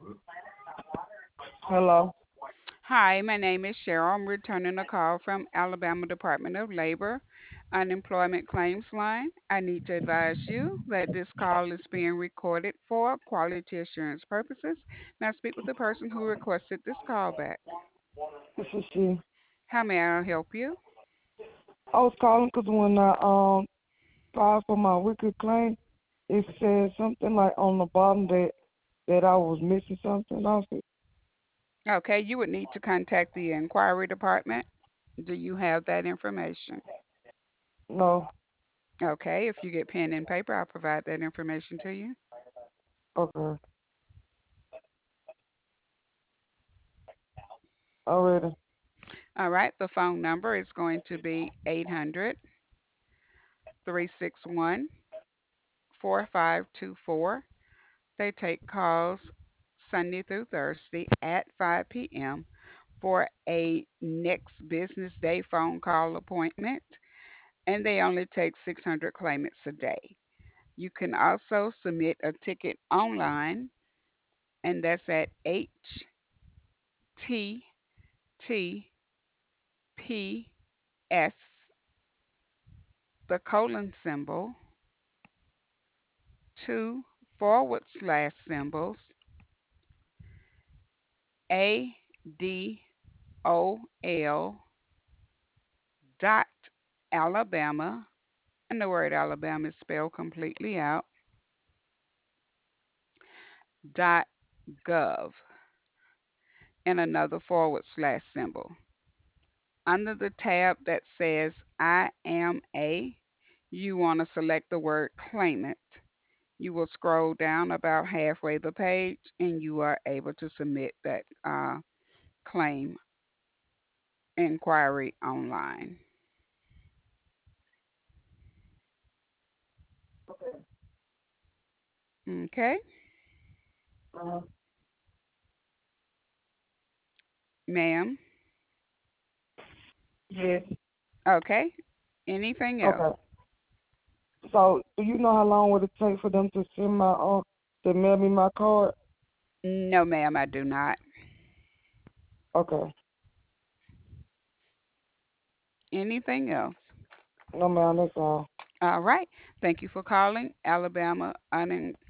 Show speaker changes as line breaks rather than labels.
Hello.
Hi, my name is Cheryl. I'm returning a call from Alabama Department of Labor Unemployment Claims Line. I need to advise you that this call is being recorded for quality assurance purposes. May I speak with the person who requested this call back?
This is she.
How may I help you?
I was calling because when I filed for my weekly claim, it said something like on the bottom that I was missing something off it.
Okay, you would need to contact the inquiry department. Do you have that information?
No.
Okay, if you get pen and paper, I'll provide that information to you.
Okay. Already.
All right, the phone number is going to be 800 361 4524. They take calls Sunday through Thursday at 5 p.m. for a next business day phone call appointment, and they only take 600 claimants a day. You can also submit a ticket online, and that's at HTTPS, the colon symbol, two forward slash symbols, ADOL dot Alabama, and the word Alabama is spelled completely out, dot gov, and another forward slash symbol. Under the tab that says I am a, you want to select the word claimant. You will scroll down about halfway the page and you are able to submit that claim inquiry online. Okay,
Uh,
ma'am.
yes.
Okay, anything else?
Okay. So, do you know how long would it take for them to send my to mail me my card?
No, ma'am, I do not.
Okay.
Anything else?
No, ma'am. That's all.
All right. Thank you for calling Alabama